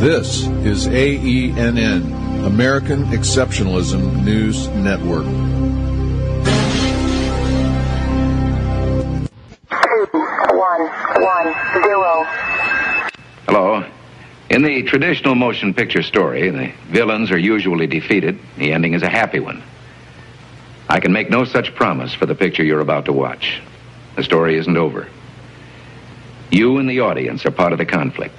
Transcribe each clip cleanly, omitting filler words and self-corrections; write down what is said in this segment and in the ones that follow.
This is AENN, American Exceptionalism News Network. 2110. Hello. In the traditional motion picture story, the villains are usually defeated. The ending is a happy one. I can make no such promise for the picture you're about to watch. The story isn't over. You and the audience are part of the conflict.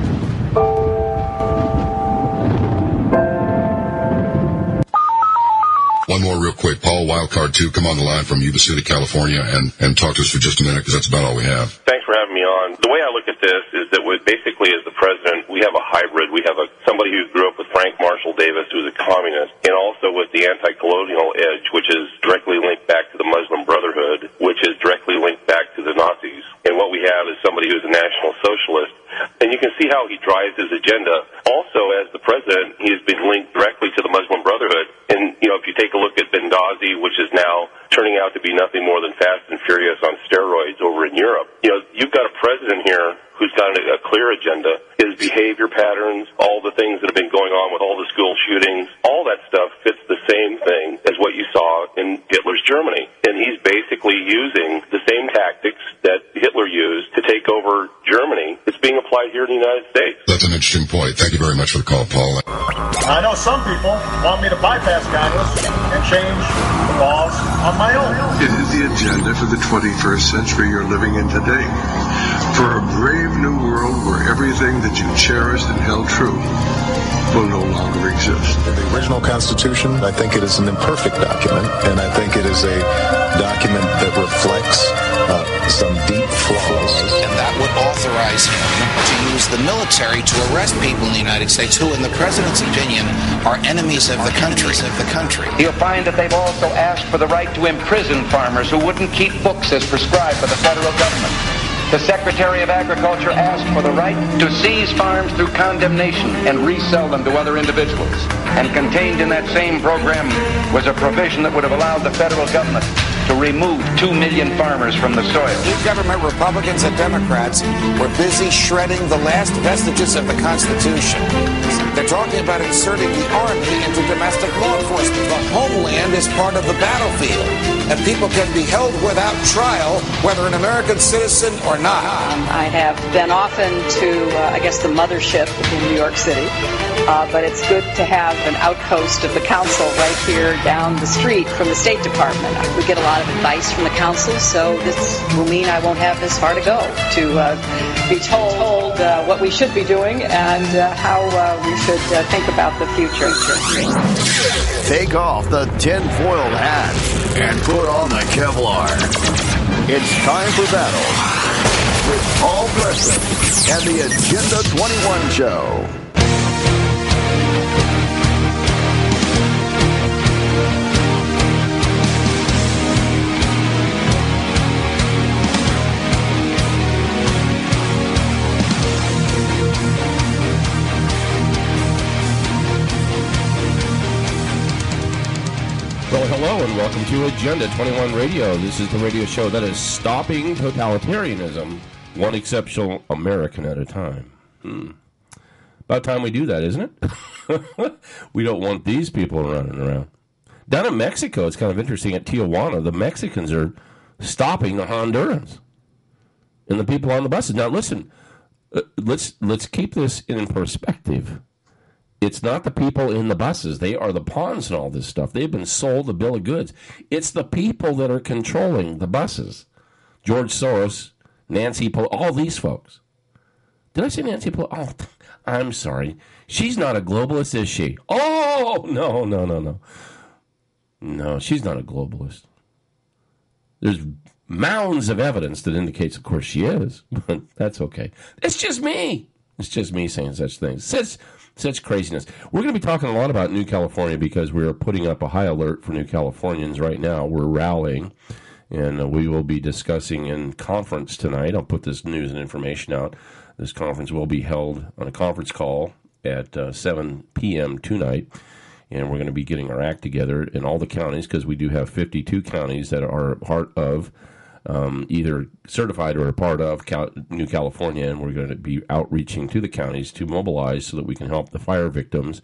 One more real quick. Paul, Wildcard 2, come on the line from Yuba City, California, and talk to us for just a minute, because that's about all we have. Thanks for having me on. The way I look at this is that basically as the president, we have a hybrid. We have somebody who grew up with Frank Marshall Davis, who's a communist, and also with the anti-colonial edge, which is directly linked back to the Muslim Brotherhood, which is directly linked back to the Nazis. And what we have is somebody who's a national socialist. And you can see how he drives his agenda. Also, as the president, he has been linked directly to the Muslim Brotherhood. And, if you take a look at Benghazi, which is now turning out to be nothing more than Fast and Furious on steroids over in Europe, you've got a president here who's got a clear agenda. His behavior patterns, all the things that have been going on with all the school shootings, all that stuff fits the same thing as what you saw in Hitler's Germany. And he's basically using the same tactics that Hitler used to take over Germany. It's being applied here in the United States. That's an interesting point. Thank you very much for the call, Paul. I know some people want me to bypass Congress and change the laws on my own. It is the agenda for the 21st century you're living in today. For a brave new world where everything that you cherished and held true will no longer exist. The original Constitution, I think it is an imperfect document, and I think it is a document that reflects some deep flaws. And that would authorize him to use the military to arrest people in the United States who, in the president's opinion, are enemies of the country. You'll find that they've also asked for the right to imprison farmers who wouldn't keep books as prescribed by the federal government. The Secretary of Agriculture asked for the right to seize farms through condemnation and resell them to other individuals. And contained in that same program was a provision that would have allowed the federal government to remove 2 million farmers from the soil. New government, Republicans and Democrats, were busy shredding the last vestiges of the Constitution. They're talking about inserting the Army into domestic law enforcement. The homeland is part of the battlefield, and people can be held without trial, whether an American citizen or not. I have been often to, the mothership in New York City, but it's good to have an outpost of the council right here down the street from the State Department. We get a lot of advice from the council, so this will mean I won't have this far to go to be told what we should be doing and how we should think about the future. Take off the tinfoil hat and put on the Kevlar. It's time for battle with Paul Preston and the Agenda 21 Show. Well, hello and welcome to Agenda 21 Radio. This is the radio show that is stopping totalitarianism, one exceptional American at a time. About time we do that, isn't it? We don't want these people running around. Down in Mexico, it's kind of interesting. At Tijuana, the Mexicans are stopping the Hondurans and the people on the buses. Now, listen, let's keep this in perspective. It's not the people in the buses. They are the pawns in all this stuff. They've been sold the bill of goods. It's the people that are controlling the buses. George Soros, Nancy Pelosi, all these folks. Did I say Nancy Pelosi? Oh, I'm sorry. She's not a globalist, is she? Oh, no. No, she's not a globalist. There's mounds of evidence that indicates, of course, she is. But that's okay. It's just me. It's just me saying such things. Such craziness. We're going to be talking a lot about New California because we're putting up a high alert for New Californians right now. We're rallying, and we will be discussing in conference tonight. I'll put this news and information out. This conference will be held on a conference call at 7 p.m. tonight, and we're going to be getting our act together in all the counties because we do have 52 counties that are part of either certified or a part of New California, and we're going to be outreaching to the counties to mobilize so that we can help the fire victims.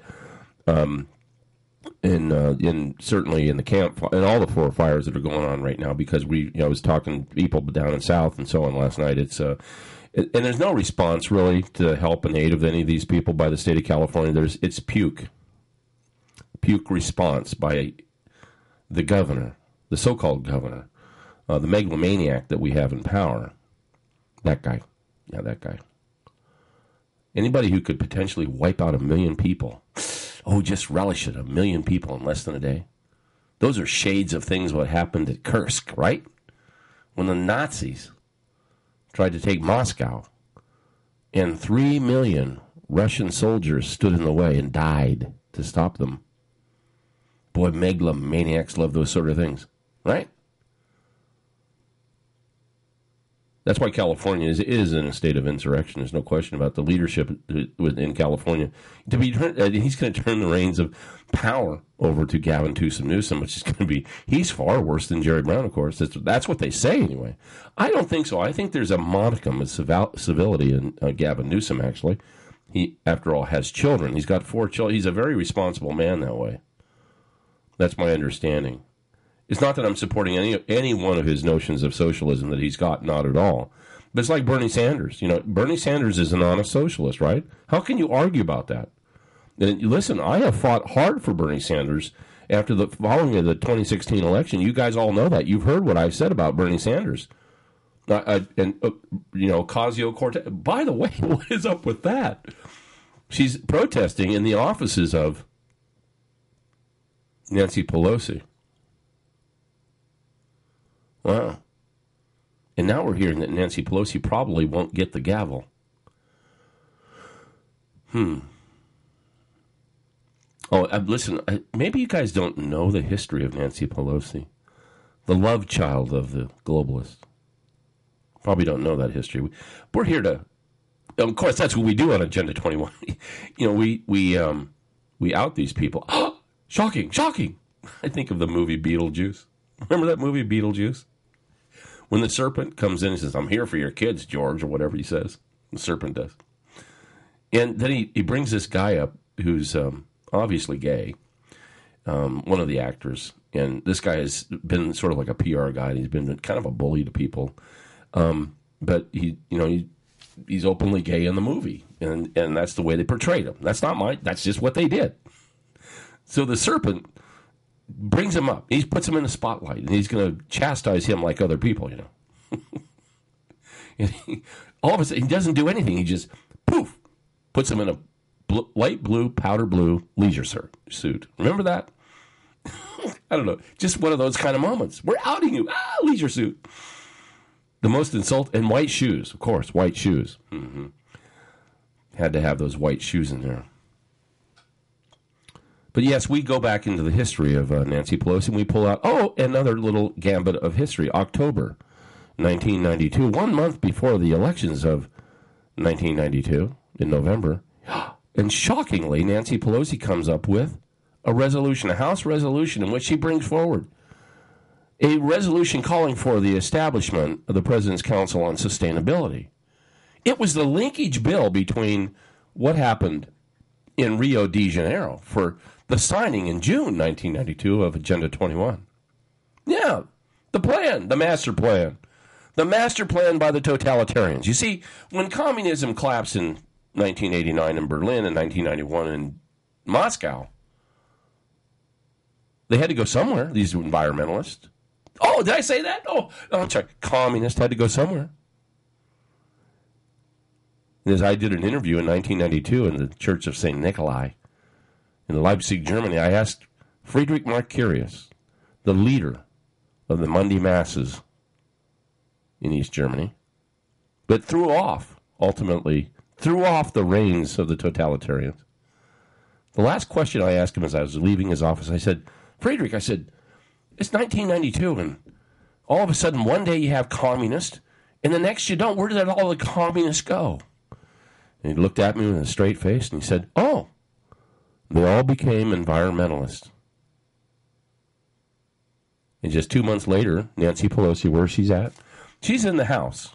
In certainly in the camp and all the 4 fires that are going on right now, because I was talking to people down in South and so on last night. It's and there's no response really to help and aid of any of these people by the state of California. It's puke response by the governor, the so-called governor, the megalomaniac that we have in power. That guy, that guy. Anybody who could potentially wipe out 1 million people. Oh, just relish it, 1 million people in less than a day. Those are shades of things what happened at Kursk, right? When the Nazis tried to take Moscow, and 3 million Russian soldiers stood in the way and died to stop them. Boy, megalomaniacs love those sort of things, right? That's why California is in a state of insurrection. There's no question about the leadership in California. He's going to turn the reins of power over to Gavin Newsom, which is going to be, he's far worse than Jerry Brown, of course. That's what they say anyway. I don't think so. I think there's a modicum of civility in Gavin Newsom, actually. He, after all, has children. He's got 4 children. He's a very responsible man that way. That's my understanding. It's not that I'm supporting any one of his notions of socialism that he's got, not at all. But it's like Bernie Sanders. Bernie Sanders is an honest socialist, right? How can you argue about that? And listen, I have fought hard for Bernie Sanders after the following of the 2016 election. You guys all know that. You've heard what I've said about Bernie Sanders. Ocasio-Cortez. By the way, what is up with that? She's protesting in the offices of Nancy Pelosi. Wow. And now we're hearing that Nancy Pelosi probably won't get the gavel. Oh, listen, maybe you guys don't know the history of Nancy Pelosi, the love child of the globalists. Probably don't know that history. We're here to, of course, that's what we do on Agenda 21. We out these people. Shocking. I think of the movie Beetlejuice. Remember that movie Beetlejuice? When the serpent comes in and says, "I'm here for your kids, George," or whatever he says. The serpent does. And then he brings this guy up who's obviously gay, one of the actors. And this guy has been sort of like a PR guy. He's been kind of a bully to people. But he's openly gay in the movie. And that's the way they portrayed him. That's just what they did. So the serpent brings him up. He puts him in the spotlight, and he's going to chastise him like other people, And all of a sudden, he doesn't do anything. He just, poof, puts him in a light blue, powder blue leisure suit. Remember that? I don't know. Just one of those kind of moments. We're outing you. Leisure suit. The most and white shoes, of course, white shoes. Mm-hmm. Had to have those white shoes in there. But yes, we go back into the history of Nancy Pelosi, and we pull out, another little gambit of history. October 1992, 1 month before the elections of 1992, in November. And shockingly, Nancy Pelosi comes up with a House resolution, in which she brings forward a resolution calling for the establishment of the President's Council on Sustainability. It was the linkage bill between what happened in Rio de Janeiro for the signing in June 1992 of Agenda 21. Yeah, the plan, the master plan. The master plan by the totalitarians. You see, when communism collapsed in 1989 in Berlin and 1991 in Moscow, they had to go somewhere, these environmentalists. Oh, did I say that? Oh, I'm sorry. Communists had to go somewhere. As I did an interview in 1992 in the Church of St. Nikolai in Leipzig, Germany, I asked Friedrich Mercurius, the leader of the Monday Masses in East Germany, but ultimately threw off the reins of the totalitarians. The last question I asked him as I was leaving his office, I said, Friedrich, it's 1992, and all of a sudden one day you have communists, and the next you don't. Where did all the communists go? And he looked at me with a straight face, and he said, they all became environmentalists. And just 2 months later, Nancy Pelosi, where she's at, She's in the House.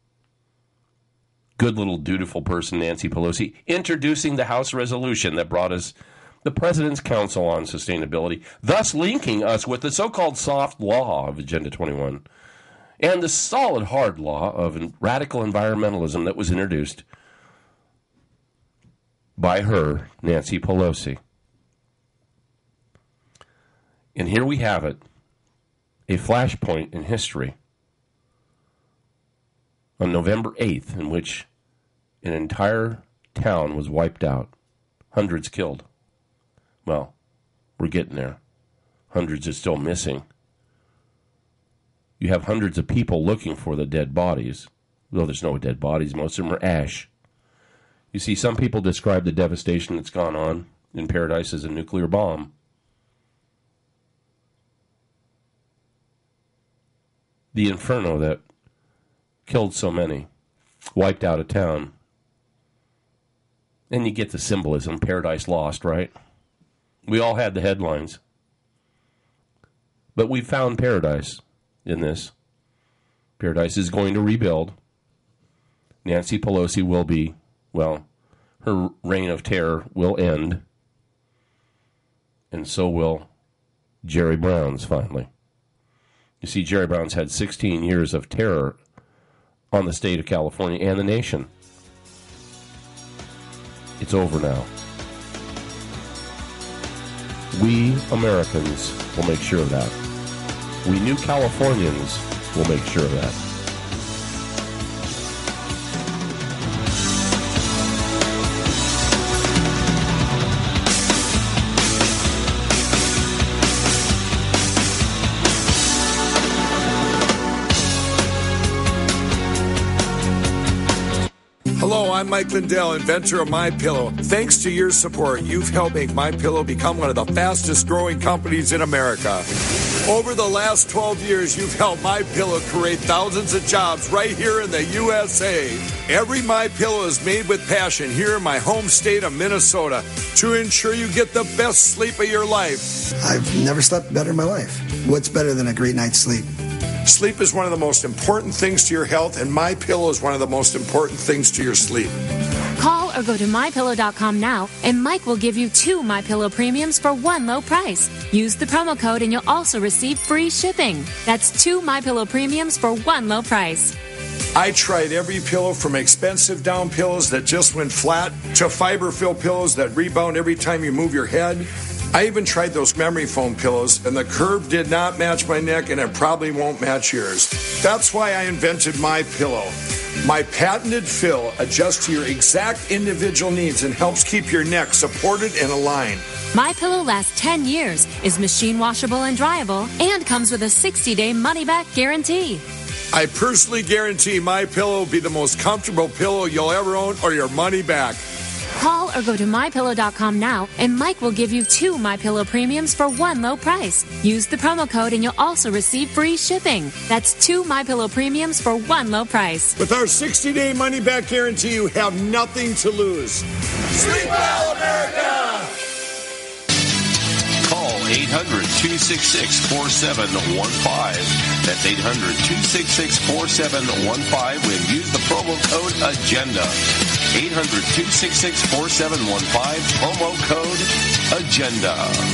Good little dutiful person, Nancy Pelosi, introducing the House resolution that brought us the President's Council on Sustainability, thus linking us with the so-called soft law of Agenda 21 and the solid hard law of radical environmentalism that was introduced by her, Nancy Pelosi. And here we have it, a flashpoint in history on November 8th, in which an entire town was wiped out, hundreds killed. Well, we're getting there. Hundreds are still missing. You have hundreds of people looking for the dead bodies. Though there's no dead bodies, most of them are ash. You see, some people describe the devastation that's gone on in Paradise as a nuclear bomb. The inferno that killed so many, wiped out a town. And you get the symbolism, Paradise Lost, right? We all had the headlines. But we found paradise in this. Paradise is going to rebuild. Nancy Pelosi will be, well, her reign of terror will end. And so will Jerry Brown's finally. You see, Jerry Brown's had 16 years of terror on the state of California and the nation. It's over now. We Americans will make sure of that. We new Californians will make sure of that. Hello, I'm Mike Lindell, inventor of MyPillow. Thanks to your support, you've helped make MyPillow become one of the fastest growing companies in America. Over the last 12 years, you've helped MyPillow create thousands of jobs right here in the USA. Every MyPillow is made with passion here in my home state of Minnesota to ensure you get the best sleep of your life. I've never slept better in my life. What's better than a great night's sleep? Sleep is one of the most important things to your health, and MyPillow is one of the most important things to your sleep. Call or go to MyPillow.com now, and Mike will give you 2 MyPillow premiums for one low price. Use the promo code, and you'll also receive free shipping. That's 2 MyPillow premiums for one low price. I tried every pillow from expensive down pillows that just went flat to fiber-filled pillows that rebound every time you move your head. I even tried those memory foam pillows, and the curve did not match my neck, and it probably won't match yours. That's why I invented MyPillow. My patented fill adjusts to your exact individual needs and helps keep your neck supported and aligned. MyPillow lasts 10 years, is machine washable and dryable, and comes with a 60-day money-back guarantee. I personally guarantee MyPillow will be the most comfortable pillow you'll ever own, or your money back. Call or go to MyPillow.com now, and Mike will give you 2 MyPillow premiums for one low price. Use the promo code, and you'll also receive free shipping. That's 2 MyPillow premiums for one low price. With our 60-day money-back guarantee, you have nothing to lose. Sleep well, America! Call 800-266-4715. That's 800-266-4715 and use the promo code AGENDA. 800-266-4715, promo code AGENDA.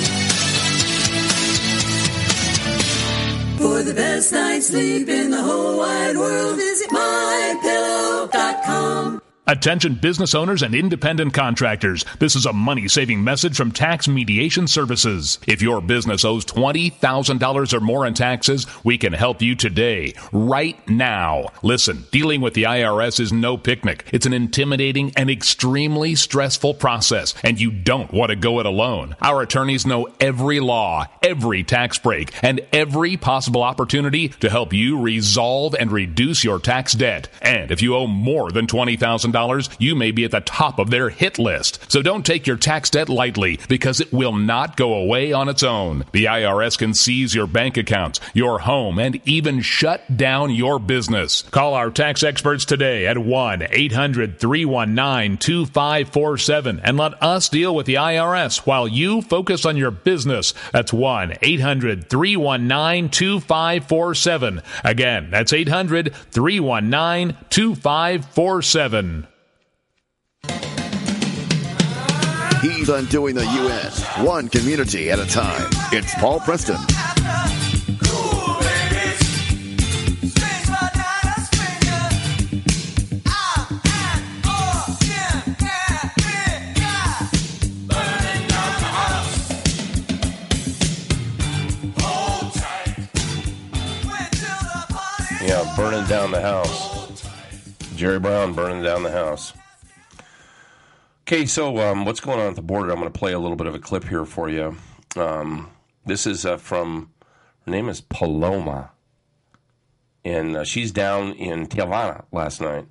For the best night's sleep in the whole wide world, visit MyPillow.com. Attention business owners and independent contractors. This is a money-saving message from Tax Mediation Services. If your business owes $20,000 or more in taxes, we can help you today, right now. Listen, dealing with the IRS is no picnic. It's an intimidating and extremely stressful process, and you don't want to go it alone. Our attorneys know every law, every tax break, and every possible opportunity to help you resolve and reduce your tax debt. And if you owe more than $20,000, $20,000, you may be at the top of their hit list. So don't take your tax debt lightly, because it will not go away on its own. The IRS can seize your bank accounts, your home, and even shut down your business. Call our tax experts today at 1-800-319-2547 and let us deal with the IRS while you focus on your business. That's 1-800-319-2547. Again, that's 800-319-2547. He's undoing the U.S. one community at a time. It's Paul Preston. Yeah, burning down the house. Jerry Brown burning down the house. Okay, so what's going on at the border? I'm going to play a little bit of a clip here for you. This is from, her name is Paloma, and she's down in Tijuana last night.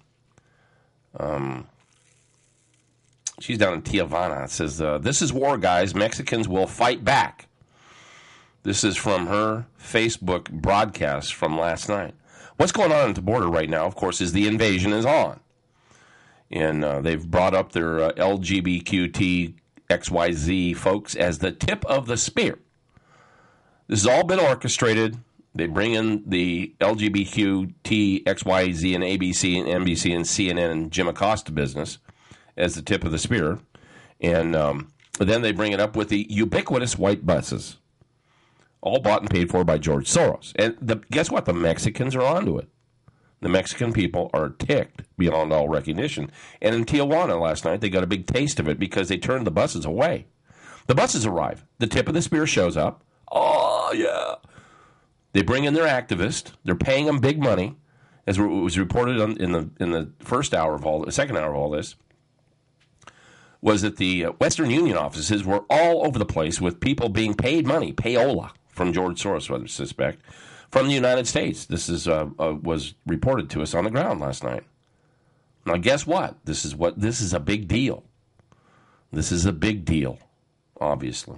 She's down in Tijuana. It says, this is war, guys. Mexicans will fight back. This is from her Facebook broadcast from last night. What's going on at the border right now, of course, is the invasion is on. And they've brought up their LGBTQT XYZ folks as the tip of the spear. This has all been orchestrated. They bring in the LGBTQT XYZ and ABC and NBC and CNN and Jim Acosta business as the tip of the spear. And then they bring it up with the ubiquitous white buses, all bought and paid for by George Soros. And guess what? The Mexicans are onto it. The Mexican people are ticked beyond all recognition. And in Tijuana last night, they got a big taste of it because they turned the buses away. The buses arrive. The tip of the spear shows up. Oh, yeah. They bring in their activist. They're paying them big money, as it was reported in the first hour of all, the second hour of all this, was that the Western Union offices were all over the place with people being paid money, payola, from George Soros, I suspect, from the United States. This is was reported to us on the ground last night. Now, guess what? This is a big deal. This is a big deal, obviously.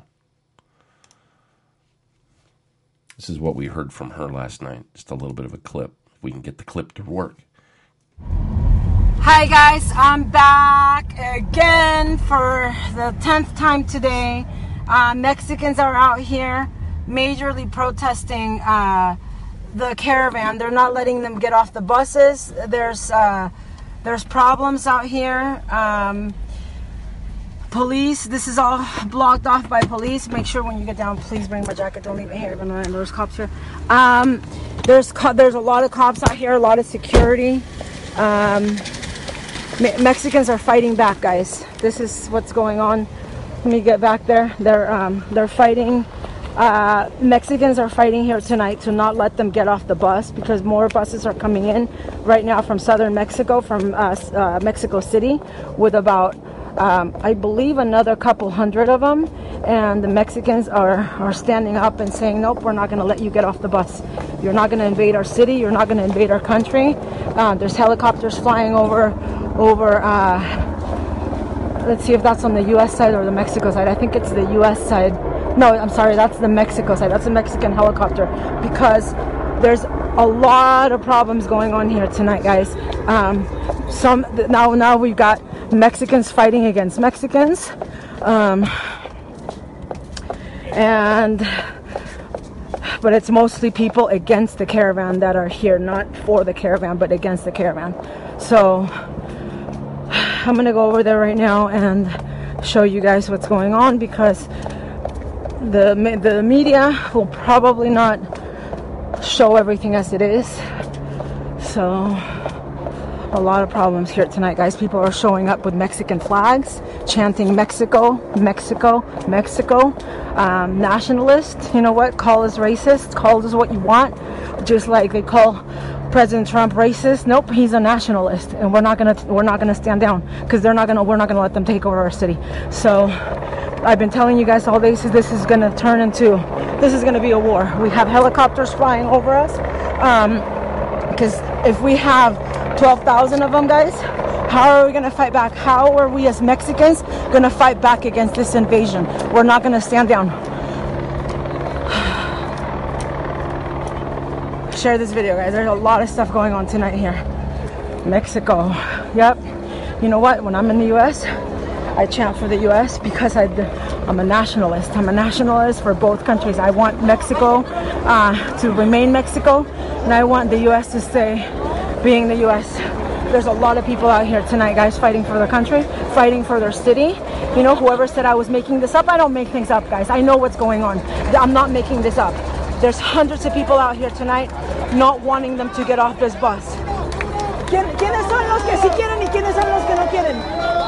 This is what we heard from her last night. Just a little bit of a clip, if we can get the clip to work. Hi, guys. I'm back again for the 10th time today. Mexicans are out here majorly protesting the caravan. They're not letting them get off the buses. There's problems out here. Police, this is all blocked off by police. Make sure when you get down, please bring my jacket. Don't leave it here, even though there's cops here. There's a lot of cops out here, a lot of security. Mexicans are fighting back, guys. This is what's going on. Let me get back there. They're fighting. Mexicans are fighting here tonight to not let them get off the bus because more buses are coming in right now from southern Mexico, from Mexico City, with about I believe another couple hundred of them, and the Mexicans are standing up and saying, nope, we're not going to let you get off the bus. You're not going to invade our city. You're not going to invade our country. There's helicopters flying over. Let's see if that's on the U.S. side or the Mexico side. I think it's the U.S. side. No, I'm sorry, that's the Mexico side. That's a Mexican helicopter, because there's a lot of problems going on here tonight, guys. Now we've got Mexicans fighting against Mexicans, but it's mostly people against the caravan that are here, not for the caravan, but against the caravan. So I'm gonna go over there right now and show you guys what's going on, because the media will probably not show everything as it is. So a lot of problems here tonight, guys. People are showing up with Mexican flags, chanting Mexico, Mexico, Mexico. Nationalist, you know what? Call us racist. Call us what you want. Just like they call President Trump racist. Nope, he's a nationalist, and we're not gonna stand down, because we're not gonna let them take over our city. So I've been telling you guys all this is gonna be a war. We have helicopters flying over us, because if we have 12,000 of them, guys, How are we going to fight back? How are we as Mexicans going to fight back against this invasion? We're not going to stand down. Share this video, guys. There's a lot of stuff going on tonight here. Mexico. Yep. You know what? When I'm in the U.S., I chant for the U.S. because I'm a nationalist. I'm a nationalist for both countries. I want Mexico to remain Mexico, and I want the U.S. to stay being the U.S. There's a lot of people out here tonight, guys, fighting for their country, fighting for their city. You know, whoever said I was making this up, I don't make things up, guys. I know what's going on. I'm not making this up. There's hundreds of people out here tonight not wanting them to get off this bus. ¿Quiénes son los que sí quieren y quiénes son los que no quieren?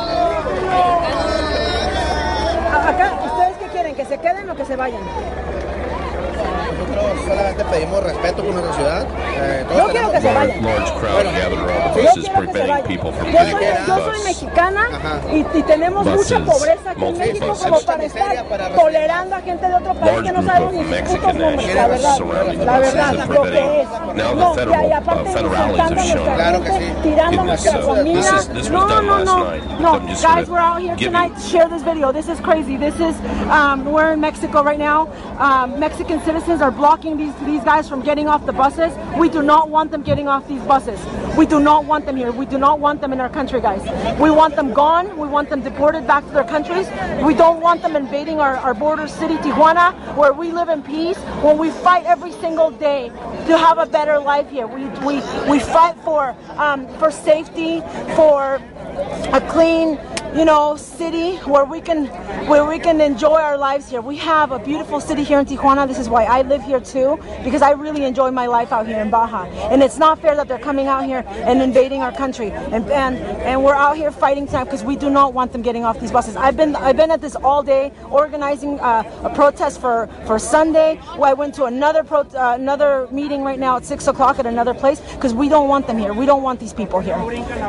Acá, ¿ustedes qué quieren? ¿Que se queden o que se vayan? Nosotros solamente pedimos respeto por nuestra ciudad. Yo quiero que se vayan. Large crowd gathered around the buses, preventing people from getting on the Yo soy bus. mexicana y tenemos mucha pobreza aquí en México como para estar tolerando a gente de otro país que no sabemos ni sus putos nombres, la verdad, lo que es. No, y aparte tirando nuestra comida. No, guys, we're out here tonight. Share this video. This is crazy. This is, we're in Mexico right now. Mexican citizens are blocking these guys from getting off the buses. We do not want them getting off these buses. We do not want them here. We do not want them in our country, guys. We want them gone. We want them deported back to their countries. We don't want them invading our border city, Tijuana, where we live in peace, where we fight every single day to have a better life here. We fight for safety, for a clean, city where we can enjoy our lives here. We have a beautiful city here in Tijuana. This is why I live here too, because I really enjoy my life out here in Baja. And it's not fair that they're coming out here and invading our country. And we're out here fighting tonight because we do not want them getting off these buses. I've been at this all day, organizing a protest for Sunday. I went to another meeting right now at 6 o'clock at another place because we don't want them here. We don't want these people here.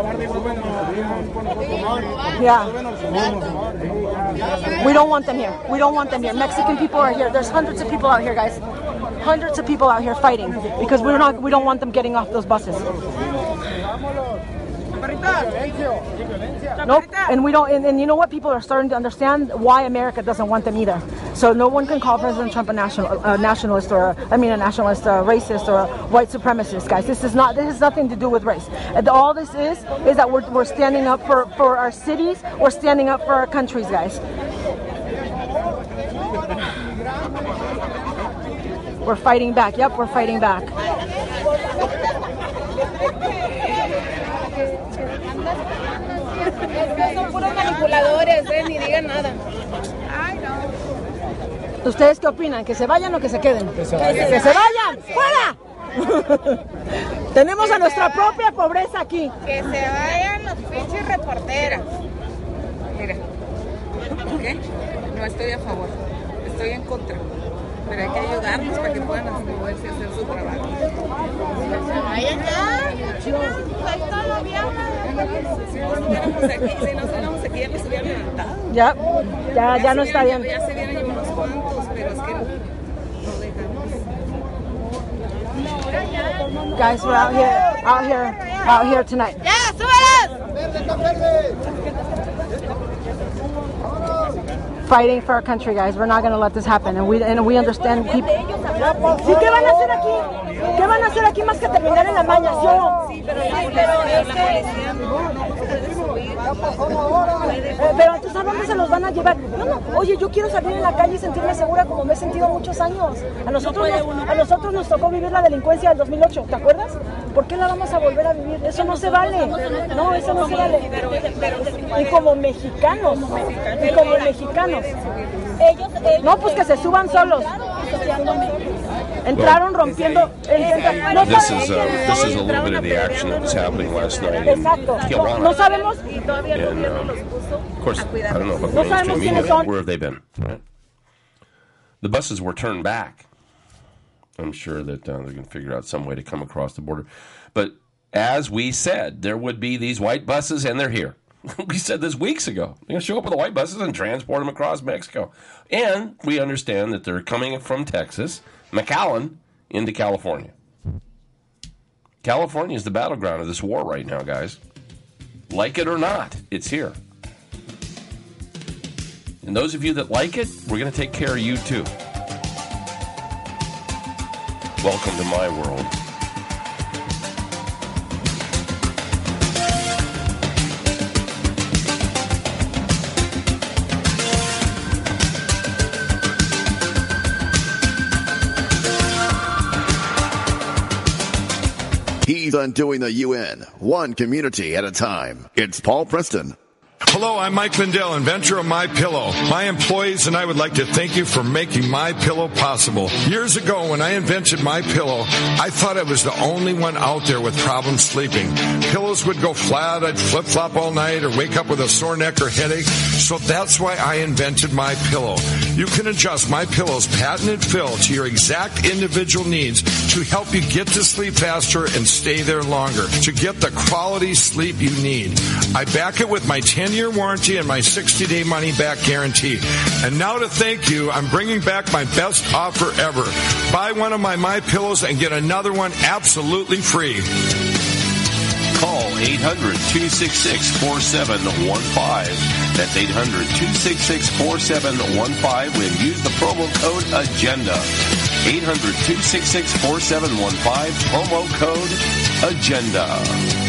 Yeah. We don't want them here. We don't want them here. Mexican people are here. There's hundreds of people out here, guys. Hundreds of people out here fighting because we don't want them getting off those buses. Nope. And we don't. And you know what? People are starting to understand why America doesn't want them either. So no one can call President Trump a nationalist, or a racist, or a white supremacist, guys. This has nothing to do with race. And all this is that we're standing up for our cities. We're standing up for our countries, guys. We're fighting back. Yep, we're fighting back. Son puros manipuladores, ni digan nada. Ay, no. ¿Ustedes qué opinan? ¿Que se vayan o que se queden? ¡Que se vayan! ¡Fuera! Tenemos a nuestra propia pobreza aquí. Que se vayan los pinches reporteras. Mira, ¿qué? No estoy a favor, estoy en contra. Pero hay que ayudarlos para que puedan moverse y hacer su trabajo. ¡Vayan ya! Si no salamos aquí ya nos hubieran levantado. Ya no está bien. Ya se vienen unos cuantos, pero es que no dejan. Guys, we're out here tonight. ¡Ya, súbelas! Fighting for our country, guys. We're not going to let this happen, and we understand people. ¿Sí, qué van a hacer aquí? ¿Qué van a hacer aquí más que terminar en la maña? ¿Sí o no? Sí, pero la policía no puede subir. Pero entonces, ¿a dónde se los van a llevar? No. Oye, yo quiero salir en la calle y sentirme segura como me he sentido muchos años. A nosotros nos tocó vivir la delincuencia del 2008, ¿te acuerdas? ¿Por qué la vamos a volver a vivir? Eso no se vale. No, eso no se vale. Y como mexicanos. No, pues que se suban solos. Entraron rompiendo. This is a little bit of the action that was happening last night in Tijuana. No sabemos. And of course, I don't know about the mainstream media. Where have they been? Right? The buses were turned back. I'm sure that they're going to figure out some way to come across the border. But as we said, there would be these white buses, and they're here. We said this weeks ago. They're going to show up with the white buses and transport them across Mexico. And we understand that they're coming from Texas, McAllen, into California. California is the battleground of this war right now, guys. Like it or not, it's here. And those of you that like it, we're going to take care of you too. Welcome to my world. He's undoing the UN, one community at a time. It's Paul Preston. Hello, I'm Mike Lindell, inventor of MyPillow. My employees and I would like to thank you for making MyPillow possible. Years ago, when I invented MyPillow, I thought I was the only one out there with problems sleeping. Pillows would go flat, I'd flip-flop all night, or wake up with a sore neck or headache. So that's why I invented MyPillow. You can adjust MyPillow's patented fill to your exact individual needs to help you get to sleep faster and stay there longer, to get the quality sleep you need. I back it with my 10-year warranty and my 60-day money-back guarantee. And now to thank you, I'm bringing back my best offer ever. Buy one of my MyPillows and get another one absolutely free. Call 800-266-4715. That's 800-266-4715 and use the promo code AGENDA. 800-266-4715, promo code AGENDA.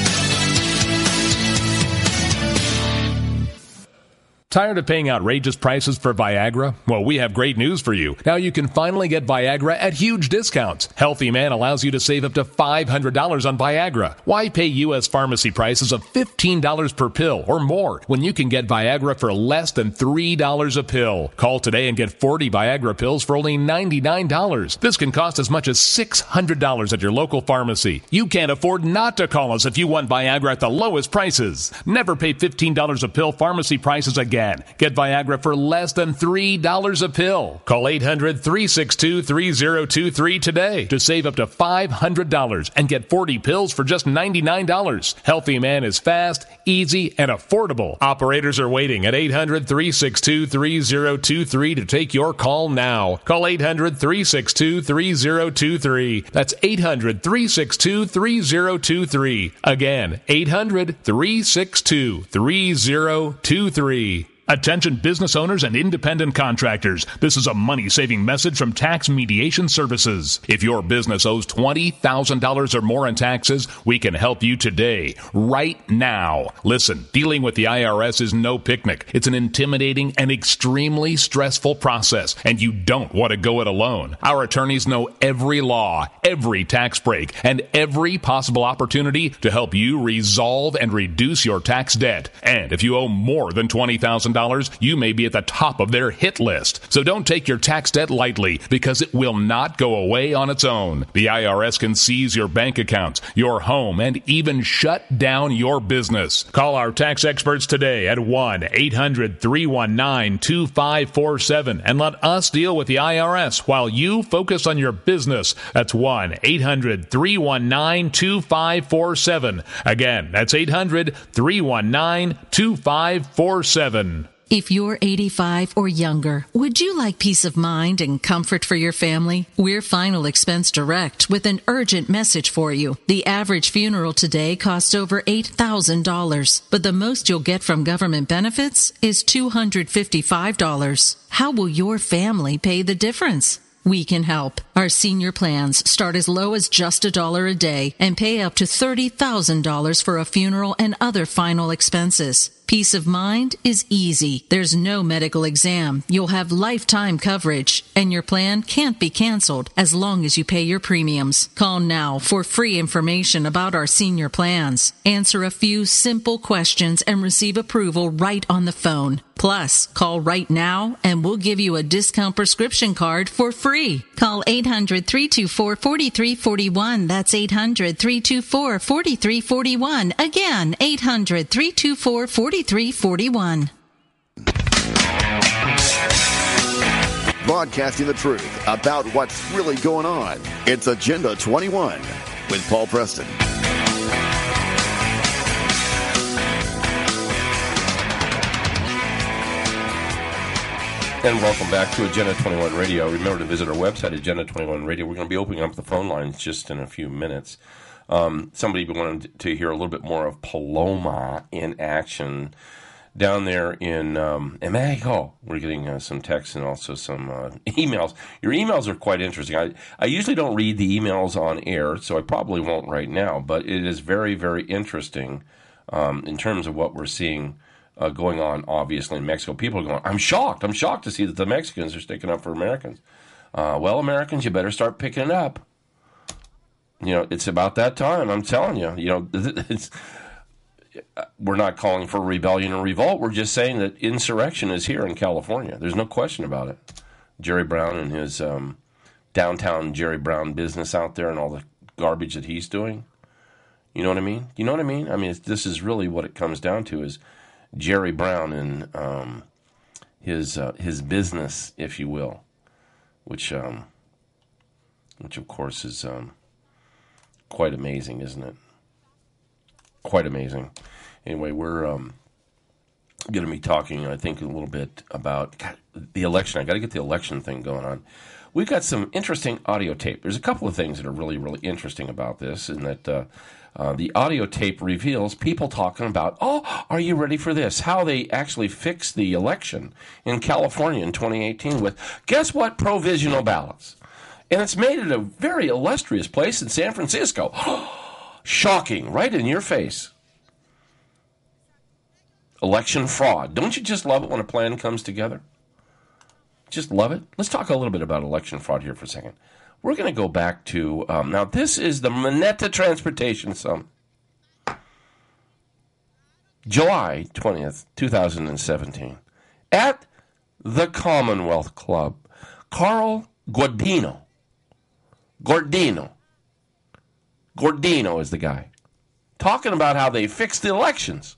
Tired of paying outrageous prices for Viagra? Well, we have great news for you. Now you can finally get Viagra at huge discounts. Healthy Man allows you to save up to $500 on Viagra. Why pay U.S. pharmacy prices of $15 per pill or more when you can get Viagra for less than $3 a pill? Call today and get 40 Viagra pills for only $99. This can cost as much as $600 at your local pharmacy. You can't afford not to call us if you want Viagra at the lowest prices. Never pay $15 a pill pharmacy prices again. Get Viagra for less than $3 a pill. Call 800-362-3023 today to save up to $500 and get 40 pills for just $99. Healthy Man is fast, easy, and affordable. Operators are waiting at 800-362-3023 to take your call now. Call 800-362-3023. That's 800-362-3023. Again, 800-362-3023. Attention business owners and independent contractors. This is a money-saving message from Tax Mediation Services. If your business owes $20,000 or more in taxes, we can help you today, right now. Listen, dealing with the IRS is no picnic. It's an intimidating and extremely stressful process, and you don't want to go it alone. Our attorneys know every law, every tax break, and every possible opportunity to help you resolve and reduce your tax debt. And if you owe more than $20,000, you may be at the top of their hit list. So don't take your tax debt lightly, because it will not go away on its own. The IRS can seize your bank accounts, your home, and even shut down your business. Call our tax experts today at 1-800-319-2547 and let us deal with the IRS while you focus on your business. That's 1-800-319-2547. Again, that's 800-319-2547. If you're 85 or younger, would you like peace of mind and comfort for your family? We're Final Expense Direct with an urgent message for you. The average funeral today costs over $8,000, but the most you'll get from government benefits is $255. How will your family pay the difference? We can help. Our senior plans start as low as just $1 a day and pay up to $30,000 for a funeral and other final expenses. Peace of mind is easy. There's no medical exam. You'll have lifetime coverage, and your plan can't be canceled as long as you pay your premiums. Call now for free information about our senior plans. Answer a few simple questions and receive approval right on the phone. Plus, call right now and we'll give you a discount prescription card for free. Call 800-324-4341. That's 800-324-4341. Again, 800-324-4341. Broadcasting the truth about what's really going on. It's Agenda 21 with Paul Preston. And welcome back to Agenda 21 Radio. Remember to visit our website, Agenda 21 Radio. We're going to be opening up the phone lines just in a few minutes. Somebody wanted to hear a little bit more of Paloma in action down there in Mexico. We're getting some texts and also some emails. Your emails are quite interesting. I usually don't read the emails on air, so I probably won't right now, but it is very, very interesting in terms of what we're seeing going on, obviously, in Mexico. People are going, I'm shocked to see that the Mexicans are sticking up for Americans. Well, Americans, you better start picking it up. It's about that time, I'm telling you. We're not calling for rebellion or revolt. We're just saying that insurrection is here in California. There's no question about it. Jerry Brown and his downtown Jerry Brown business out there and all the garbage that he's doing. You know what I mean? I mean, this is really what it comes down to is Jerry Brown and his business, if you will, which of course is quite amazing, isn't it? Quite amazing. Anyway, we're going to be talking, I think, a little bit about the election. I got to get the election thing going on. We've got some interesting audio tape. There's a couple of things that are really, really interesting about this, in that the audio tape reveals people talking about, are you ready for this? How they actually fixed the election in California in 2018 with, guess what, provisional ballots. And it's made it a very illustrious place in San Francisco. Shocking, right in your face. Election fraud. Don't you just love it when a plan comes together? Just love it. Let's talk a little bit about election fraud here for a second. We're going to go back to, now this is the Mineta Transportation Summit. July 20th, 2017. At the Commonwealth Club. Carl Gordino is the guy. Talking about how they fixed the elections.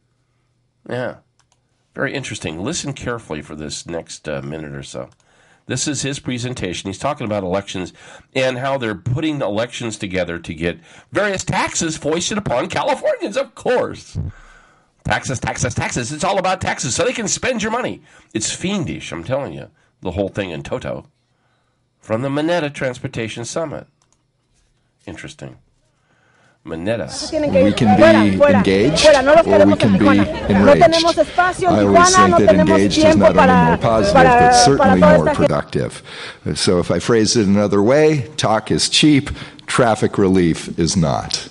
Yeah. Very interesting. Listen carefully for this next minute or so. This is his presentation. He's talking about elections and how they're putting the elections together to get various taxes foisted upon Californians, of course. Taxes. It's all about taxes so they can spend your money. It's fiendish, I'm telling you. The whole thing in toto. From the Mineta Transportation Summit. Interesting. Mineta. We can be engaged or we can be enraged. I always think that engaged is not only more positive, but certainly more productive. So if I phrase it another way, talk is cheap, traffic relief is not.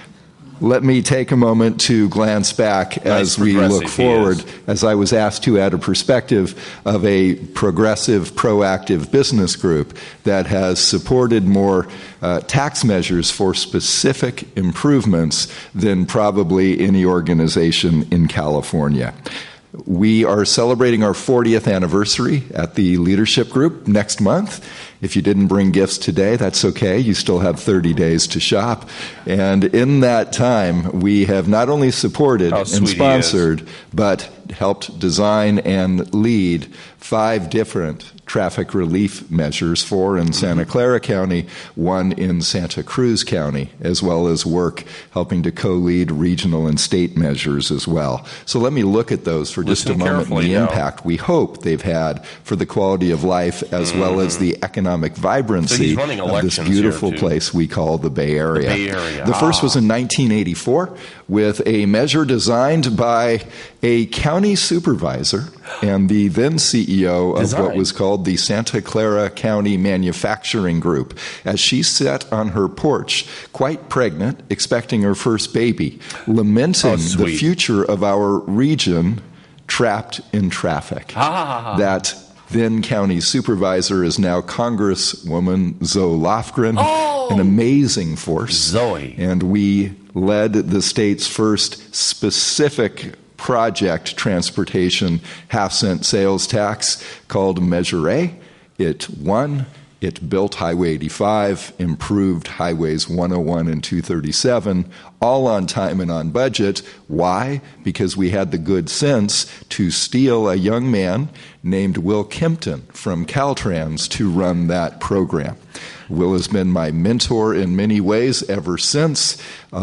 Let me take a moment to glance back as we look forward, as I was asked to add a perspective of a progressive, proactive business group that has supported more tax measures for specific improvements than probably any organization in California. We are celebrating our 40th anniversary at the leadership group next month. If you didn't bring gifts today, that's okay. You still have 30 days to shop. And in that time, we have not only supported and sponsored, but helped design and lead 5 different traffic relief measures, 4 in Santa Clara County, 1 in Santa Cruz County, as well as work helping to co-lead regional and state measures as well. So let me look at those for just a moment and the impact we hope they've had for the quality of life as well as the economic vibrancy of this beautiful place we call the Bay Area. The first was in 1984 with a measure designed by a county supervisor and the then CEO of what was called the Santa Clara County Manufacturing Group, as she sat on her porch, quite pregnant, expecting her first baby, lamenting the future of our region trapped in traffic. That then county supervisor is now Congresswoman Zoe Lofgren, an amazing force. And we led the state's first specific project transportation half-cent sales tax called Measure A. It won. It built Highway 85, improved Highways 101 and 237, all on time and on budget. Why? Because we had the good sense to steal a young man named Will Kempton from Caltrans to run that program. Will has been my mentor in many ways ever since,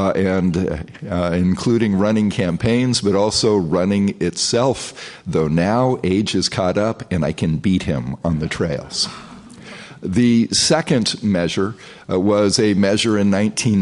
including running campaigns, but also running itself, though now age is caught up and I can beat him on the trails. The second measure was a measure in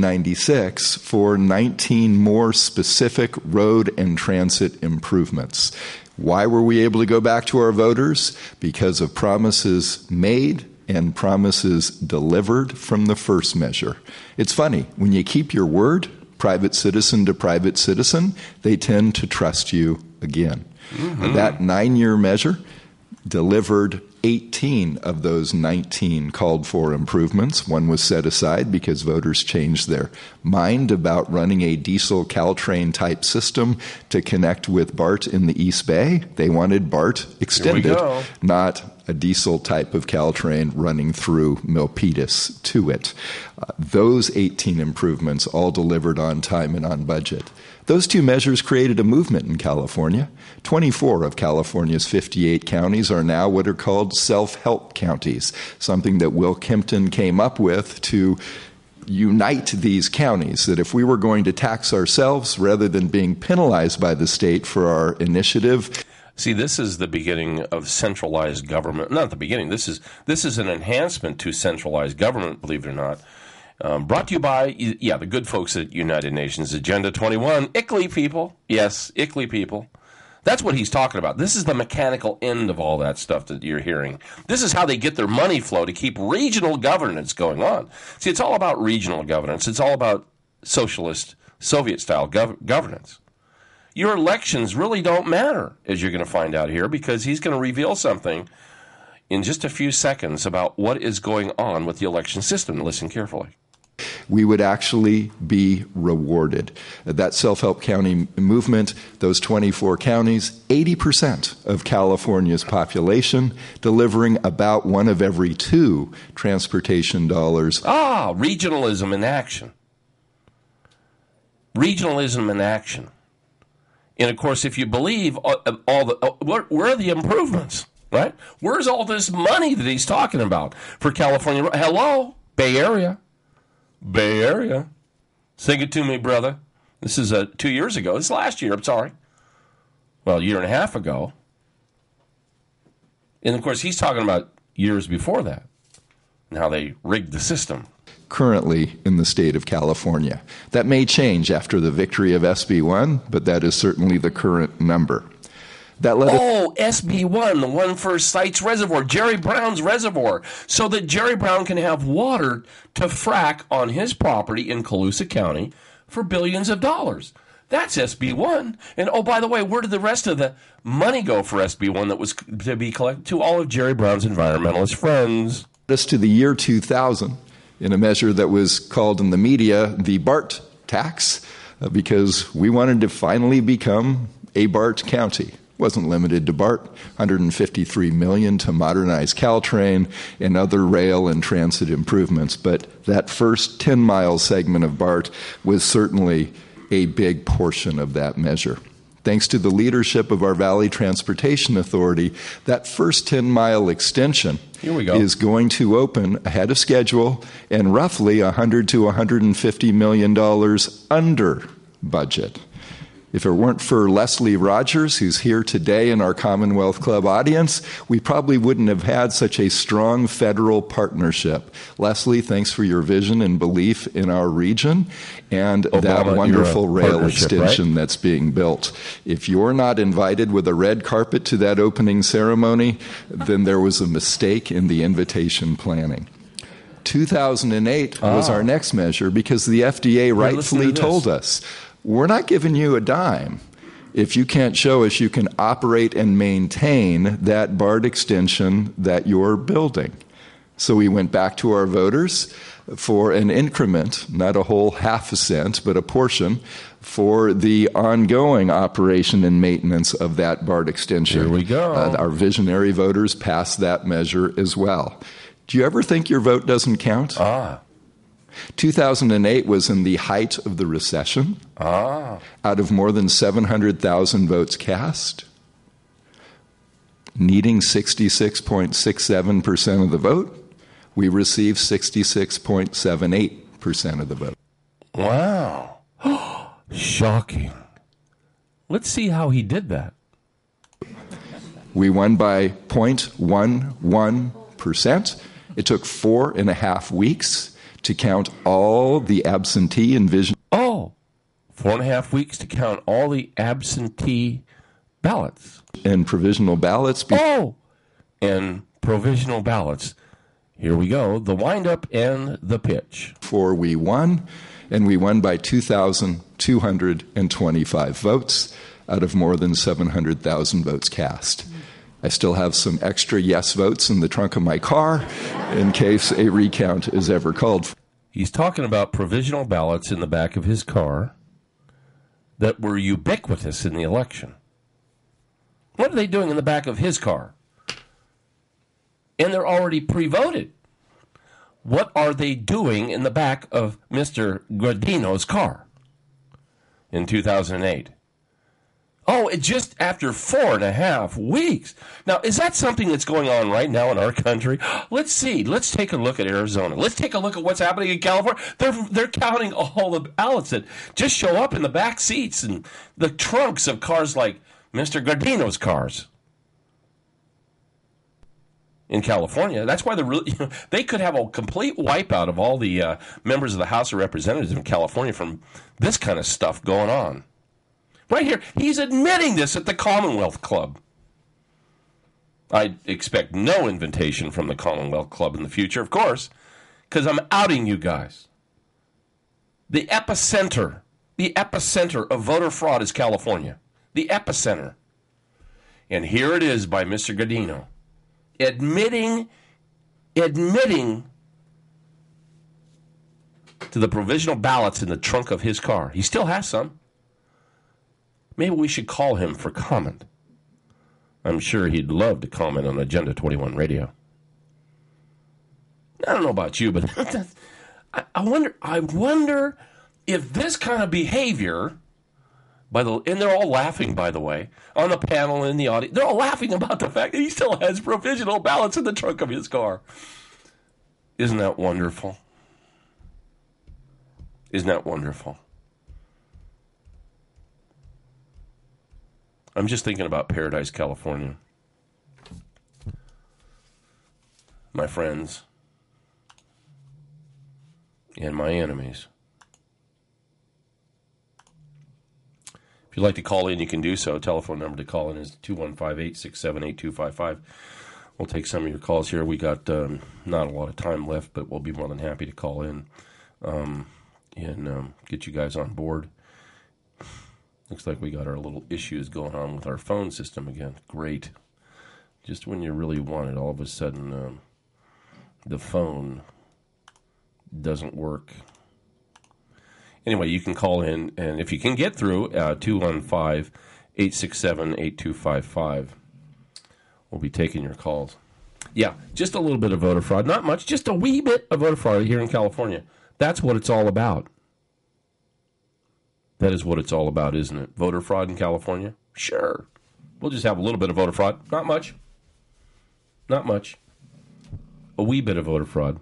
1996 for 19 more specific road and transit improvements. Why were we able to go back to our voters? Because of promises made and promises delivered from the first measure. It's funny, when you keep your word, private citizen to private citizen, they tend to trust you again. Mm-hmm. That 9-year measure delivered 18 of those 19 called for improvements. One was set aside because voters changed their mind about running a diesel Caltrain type system to connect with BART in the East Bay. They wanted BART extended, not a diesel type of Caltrain running through Milpitas to it. Those 18 improvements all delivered on time and on budget. Those two measures created a movement in California. 24 of California's 58 counties are now what are called self-help counties, something that Will Kempton came up with to unite these counties, that if we were going to tax ourselves rather than being penalized by the state for our initiative. See, this is the beginning of centralized government. Not the beginning. This is an enhancement to centralized government, believe it or not. Brought to you by, the good folks at United Nations Agenda 21. ICLEI people. Yes, ICLEI people. That's what he's talking about. This is the mechanical end of all that stuff that you're hearing. This is how they get their money flow to keep regional governance going on. See, it's all about regional governance. It's all about socialist, Soviet-style governance. Your elections really don't matter, as you're going to find out here, because he's going to reveal something in just a few seconds about what is going on with the election system. Listen carefully. We would actually be rewarded. That self-help county movement, those 24 counties, 80% of California's population, delivering about one of every 2 transportation dollars. Regionalism in action. Regionalism in action. And, of course, if you believe where are the improvements, right? Where's all this money that he's talking about for California? Hello, Bay Area. Bay Area. Sing it to me, brother. This is 2 years ago. This is last year, I'm sorry. Well, a year and a half ago. And, of course, he's talking about years before that and how they rigged the system. Currently in the state of California. That may change after the victory of SB1, but that is certainly the current number. SB1, the one for Sites Reservoir, Jerry Brown's reservoir, so that Jerry Brown can have water to frack on his property in Colusa County for billions of dollars. That's SB1. And, by the way, where did the rest of the money go for SB1 that was to be collected? To all of Jerry Brown's environmentalist friends. This to the year 2000, in a measure that was called in the media the BART tax, because we wanted to finally become a BART county. Wasn't limited to BART, $153 million to modernize Caltrain and other rail and transit improvements. But that first 10-mile segment of BART was certainly a big portion of that measure. Thanks to the leadership of our Valley Transportation Authority, that first 10-mile extension is going to open ahead of schedule and roughly $100 to $150 million under budget. If it weren't for Leslie Rogers, who's here today in our Commonwealth Club audience, we probably wouldn't have had such a strong federal partnership. Leslie, thanks for your vision and belief in our region and Obama, that wonderful rail extension that's being built. If you're not invited with a red carpet to that opening ceremony, then there was a mistake in the invitation planning. 2008 was our next measure because the FDA rightfully told us, we're not giving you a dime if you can't show us you can operate and maintain that BART extension that you're building. So we went back to our voters for an increment, not a whole half a cent, but a portion for the ongoing operation and maintenance of that BART extension. Here we go. Our visionary voters passed that measure as well. Do you ever think your vote doesn't count? 2008 was in the height of the recession. Out of more than 700,000 votes cast, needing 66.67% of the vote, we received 66.78% of the vote. Wow. Shocking. Let's see how he did that. We won by 0.11%. It took 4.5 weeks to count all the absentee and vision. 4.5 weeks to count all the absentee ballots. And provisional ballots. And provisional ballots. Here we go, the wind-up and the pitch. Before we won, and we won by 2,225 votes out of more than 700,000 votes cast. I still have some extra yes votes in the trunk of my car in case a recount is ever called. He's talking about provisional ballots in the back of his car that were ubiquitous in the election. What are they doing in the back of his car? And they're already pre-voted. What are they doing in the back of Mr. Guadino's car in 2008? It's just after 4.5 weeks. Now, is that something that's going on right now in our country? Let's see. Let's take a look at Arizona. Let's take a look at what's happening in California. They're counting all the ballots that just show up in the back seats and the trunks of cars like Mr. Guadino's cars. In California, that's why they could have a complete wipeout of all the members of the House of Representatives in California from this kind of stuff going on. Right here, he's admitting this at the Commonwealth Club. I expect no invitation from the Commonwealth Club in the future, of course, because I'm outing you guys. The epicenter of voter fraud is California. The epicenter. And here it is by Mr. Guadino. Admitting to the provisional ballots in the trunk of his car. He still has some. Maybe we should call him for comment. I'm sure he'd love to comment on Agenda 21 Radio. I don't know about you, but I wonder if this kind of behavior, and they're all laughing, by the way, on the panel and in the audience, they're all laughing about the fact that he still has provisional ballots in the trunk of his car. Isn't that wonderful? Isn't that wonderful? I'm just thinking about Paradise, California. My friends and my enemies. If you'd like to call in, you can do so. Telephone number to call in is 215-867-8255. We'll take some of your calls here. We got not a lot of time left, but we'll be more than happy to call in and get you guys on board. Looks like we got our little issues going on with our phone system again. Great. Just when you really want it, all of a sudden the phone doesn't work. Anyway, you can call in, and if you can get through, 215-867-8255. We'll be taking your calls. Yeah, just a little bit of voter fraud. Not much, just a wee bit of voter fraud here in California. That's what it's all about. That is what it's all about, isn't it? Voter fraud in California? Sure. We'll just have a little bit of voter fraud. Not much. Not much. A wee bit of voter fraud.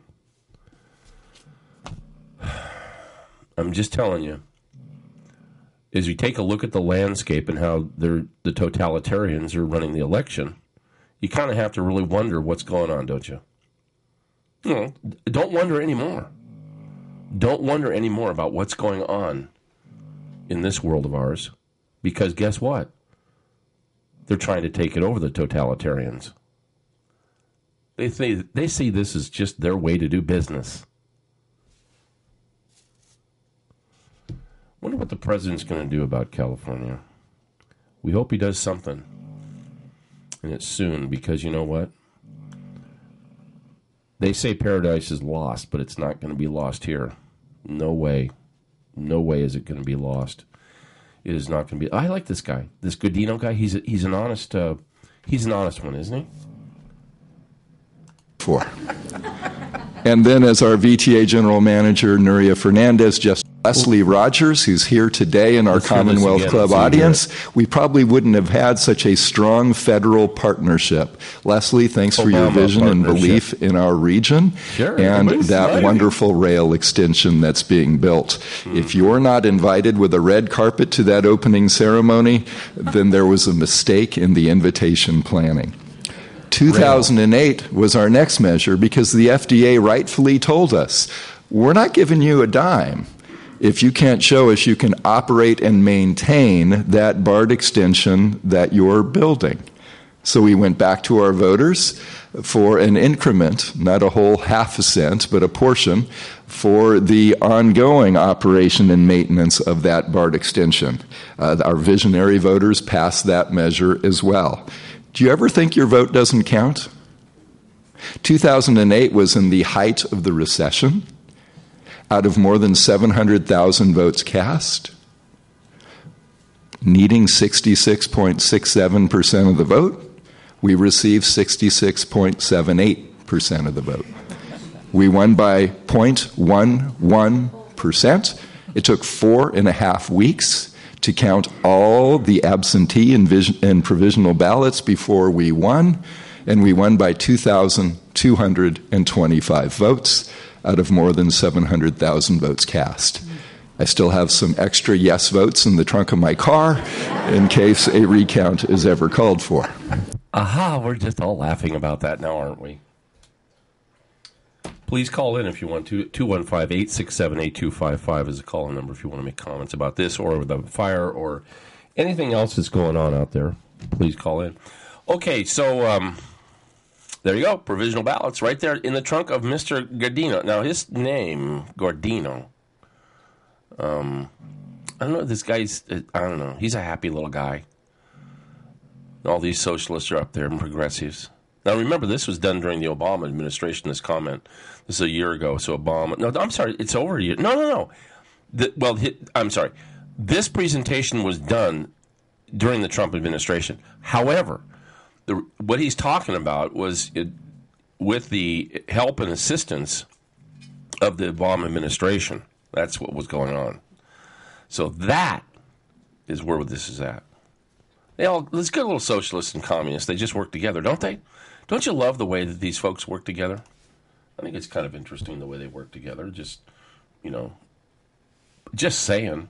I'm just telling you, as we take a look at the landscape and how the totalitarians are running the election, you kind of have to really wonder what's going on, don't you? Don't wonder anymore. Don't wonder anymore about what's going on in this world of ours, because guess what? They're trying to take it over, the totalitarians. They see this as just their way to do business. Wonder what the president's going to do about California. We hope he does something, and it's soon, because you know what? They say paradise is lost, but it's not going to be lost here. No way. No way is it going to be lost. It is not going to be. I like this guy, this Guadino guy. He's an honest one, isn't he? And then as our VTA General Manager, Nuria Fernandez, just Leslie Rogers, who's here today in our Commonwealth Club audience, we probably wouldn't have had such a strong federal partnership. Leslie, thanks for your vision and belief in our region and that wonderful rail extension that's being built. If you're not invited with a red carpet to that opening ceremony, then there was a mistake in the invitation planning. 2008 was our next measure because the FDA rightfully told us, we're not giving you a dime if you can't show us you can operate and maintain that BART extension that you're building. So we went back to our voters for an increment, not a whole half a cent, but a portion for the ongoing operation and maintenance of that BART extension. Our visionary voters passed that measure as well. Do you ever think your vote doesn't count? 2008 was in the height of the recession. Out of more than 700,000 votes cast, needing 66.67% of the vote, we received 66.78% of the vote. We won by 0.11%. It took 4.5 weeks to count all the absentee and provisional ballots before we won, and we won by 2,225 votes out of more than 700,000 votes cast. I still have some extra yes votes in the trunk of my car in case a recount is ever called for. Aha, we're just all laughing about that now, aren't we? Please call in if you want to. 215-867-8255 is the call-in number if you want to make comments about this or the fire or anything else that's going on out there. Please call in. Okay, so there you go. Provisional ballots right there in the trunk of Mr. Guardino. Now, his name, Guardino, I don't know, this guy's, I don't know. He's a happy little guy. All these socialists are up there and progressives. Now, remember, this was done during the Obama administration, this comment. This is a year ago, so Obama... No, I'm sorry, it's over a year. No. I'm sorry. This presentation was done during the Trump administration. However, what he's talking about was with the help and assistance of the Obama administration. That's what was going on. So that is where this is at. Let's get a little socialists and communists. They just work together, don't they? Don't you love the way that these folks work together? I think it's kind of interesting the way they work together. Just saying.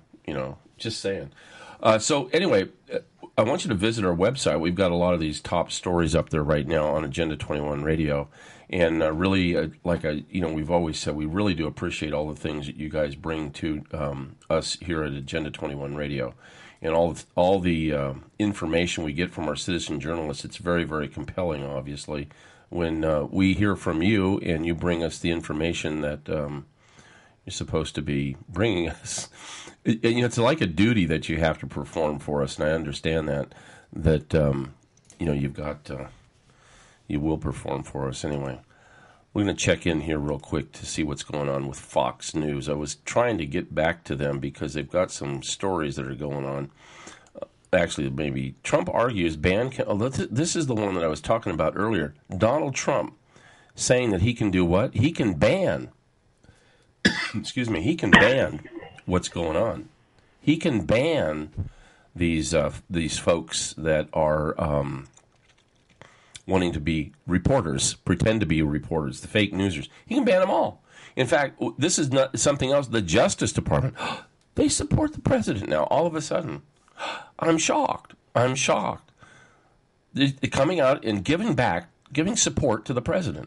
So anyway, I want you to visit our website. We've got a lot of these top stories up there right now on Agenda 21 Radio. And really, we've always said, we really do appreciate all the things that you guys bring to us here at Agenda 21 Radio. And all the information we get from our citizen journalists, it's very, very compelling, obviously, when we hear from you and you bring us the information that you're supposed to be bringing us. It's like a duty that you have to perform for us, and I understand that you've got, you will perform for us anyway. We're going to check in here real quick to see what's going on with Fox News. I was trying to get back to them because they've got some stories that are going on. Actually, maybe Trump argues ban... this is the one that I was talking about earlier. Donald Trump saying that he can do what? He can ban... excuse me. He can ban what's going on. He can ban these folks that are... wanting to be reporters, pretend to be reporters, the fake newsers. He can ban them all. In fact, this is not something else. The Justice Department, they support the president now, all of a sudden. I'm shocked. They're coming out and giving support to the president.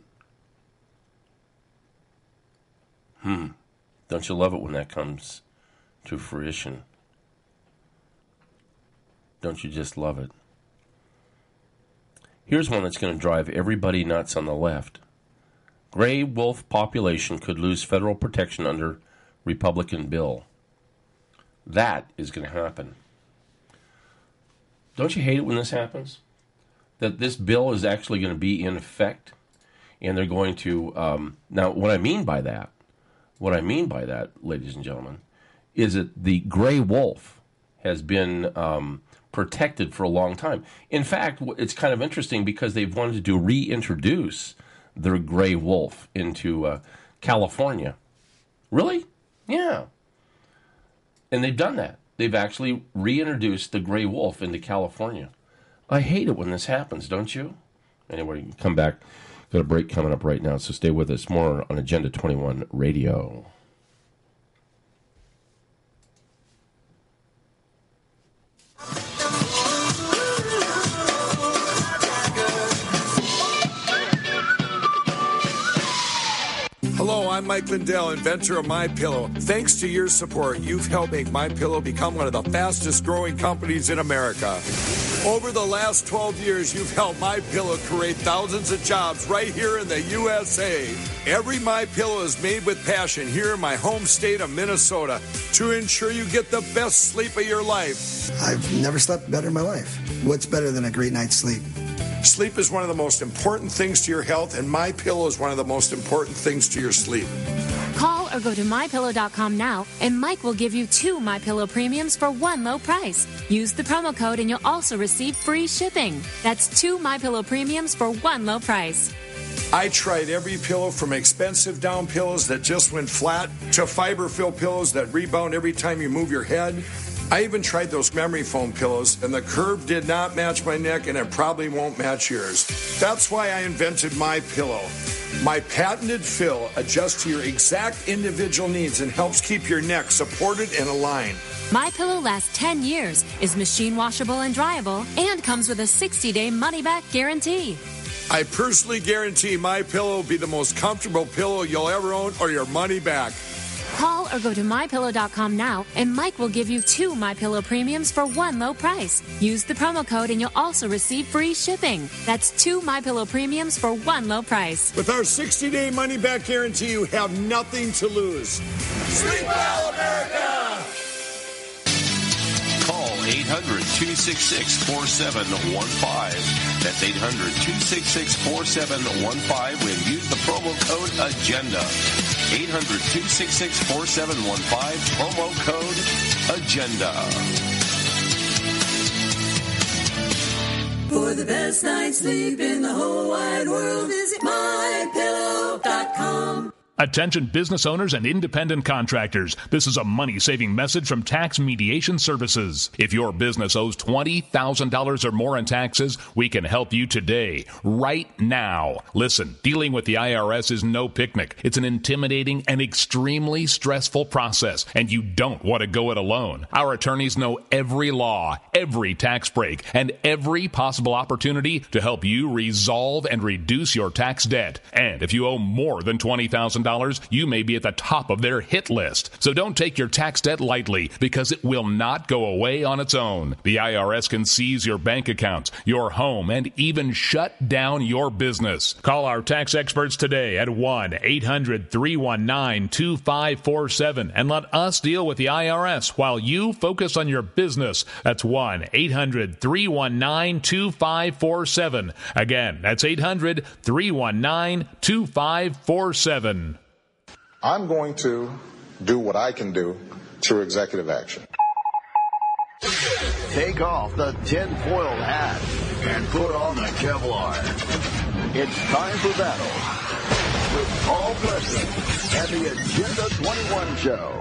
Don't you love it when that comes to fruition? Don't you just love it? Here's one that's going to drive everybody nuts on the left. Gray wolf population could lose federal protection under Republican bill. That is going to happen. Don't you hate it when this happens? That this bill is actually going to be in effect, and they're going to... now, what I mean by that, ladies and gentlemen, is that the gray wolf has been... protected for a long time. In fact, it's kind of interesting because they've wanted to reintroduce the gray wolf into California. Really? Yeah. And they've done that. They've actually reintroduced the gray wolf into California. I hate it when this happens, don't you? Anyway, come back. Got a break coming up right now, so stay with us. More on Agenda 21 Radio. I'm Mike Lindell, inventor of MyPillow. Thanks to your support, you've helped make MyPillow become one of the fastest growing companies in America. Over the last 12 years, you've helped MyPillow create thousands of jobs right here in the USA. Every MyPillow is made with passion here in my home state of Minnesota to ensure you get the best sleep of your life. I've never slept better in my life. What's better than a great night's sleep? Sleep is one of the most important things to your health, and MyPillow is one of the most important things to your sleep. Call or go to MyPillow.com now, and Mike will give you 2 MyPillow premiums for one low price. Use the promo code, and you'll also receive free shipping. That's 2 MyPillow premiums for one low price. I tried every pillow from expensive down pillows that just went flat to fiber-filled pillows that rebound every time you move your head. I even tried those memory foam pillows, and the curve did not match my neck, and it probably won't match yours. That's why I invented MyPillow. My patented fill adjusts to your exact individual needs and helps keep your neck supported and aligned. MyPillow lasts 10 years, is machine washable and dryable, and comes with a 60-day money-back guarantee. I personally guarantee MyPillow will be the most comfortable pillow you'll ever own, or your money back. Call or go to MyPillow.com now, and Mike will give you 2 MyPillow premiums for one low price. Use the promo code, and you'll also receive free shipping. That's 2 MyPillow premiums for one low price. With our 60-day money-back guarantee, you have nothing to lose. Sleep well, America! Call 800-266-4715. That's 800-266-4715 when use the promo code AGENDA. 800-266-4715, promo code AGENDA. For the best night's sleep in the whole wide world, visit MyPillow.com. Attention business owners and independent contractors. This is a money-saving message from Tax Mediation Services. If your business owes $20,000 or more in taxes, we can help you today, right now. Listen, dealing with the IRS is no picnic. It's an intimidating and extremely stressful process, and you don't want to go it alone. Our attorneys know every law, every tax break, and every possible opportunity to help you resolve and reduce your tax debt. And if you owe more than $20,000, you may be at the top of their hit list. So don't take your tax debt lightly, because it will not go away on its own. The IRS can seize your bank accounts, your home, and even shut down your business. Call our tax experts today at 1-800-319-2547 and let us deal with the IRS while you focus on your business. That's 1-800-319-2547. Again, that's 800-319-2547. I'm going to do what I can do through executive action. Take off the tinfoil hat and put on the Kevlar. It's time for battle with Paul Preston and the Agenda 21 Show.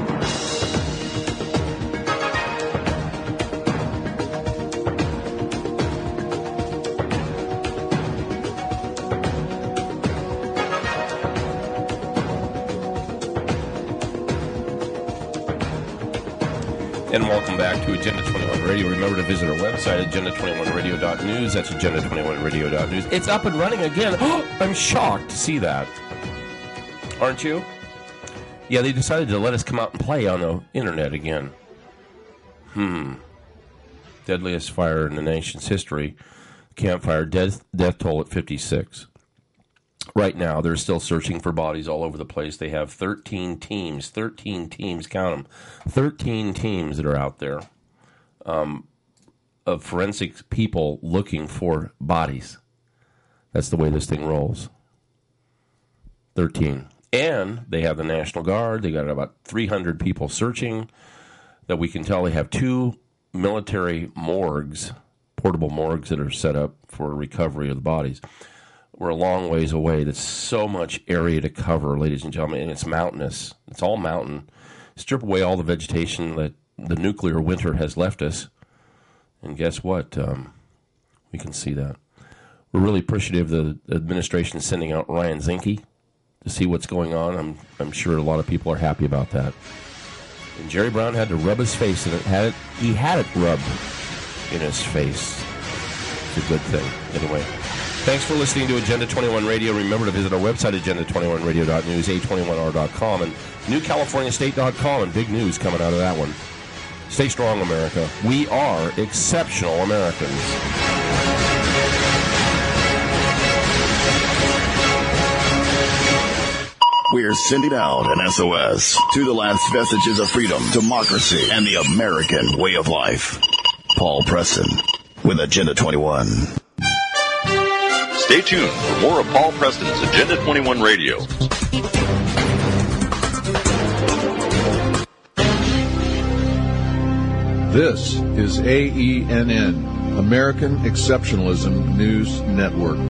And welcome back to Agenda 21 Radio. Remember to visit our website, agenda21radio.news. That's agenda21radio.news. It's up and running again. I'm shocked to see that. Aren't you? Yeah, they decided to let us come out and play on the internet again. Deadliest fire in the nation's history. Campfire, death toll at 56. Right now, they're still searching for bodies all over the place. They have 13 teams, count them, 13 teams that are out there of forensic people looking for bodies. That's the way this thing rolls. 13. And they have the National Guard. They got about 300 people searching that we can tell. They have 2 military morgues, portable morgues that are set up for recovery of the bodies. We're a long ways away. There's so much area to cover, ladies and gentlemen, and it's mountainous. It's all mountain. Strip away all the vegetation that the nuclear winter has left us, and guess what? We can see that. We're really appreciative the administration is sending out Ryan Zinke to see what's going on. I'm sure a lot of people are happy about that. And Jerry Brown had to rub his face in it. He had it rubbed in his face. It's a good thing. Anyway. Thanks for listening to Agenda 21 Radio. Remember to visit our website, agenda21radio.news, a21r.com, and newcaliforniastate.com, and big news coming out of that one. Stay strong, America. We are exceptional Americans. We're sending out an SOS to the last vestiges of freedom, democracy, and the American way of life. Paul Preston with Agenda 21. Stay tuned for more of Paul Preston's Agenda 21 Radio. This is AENN, American Exceptionalism News Network.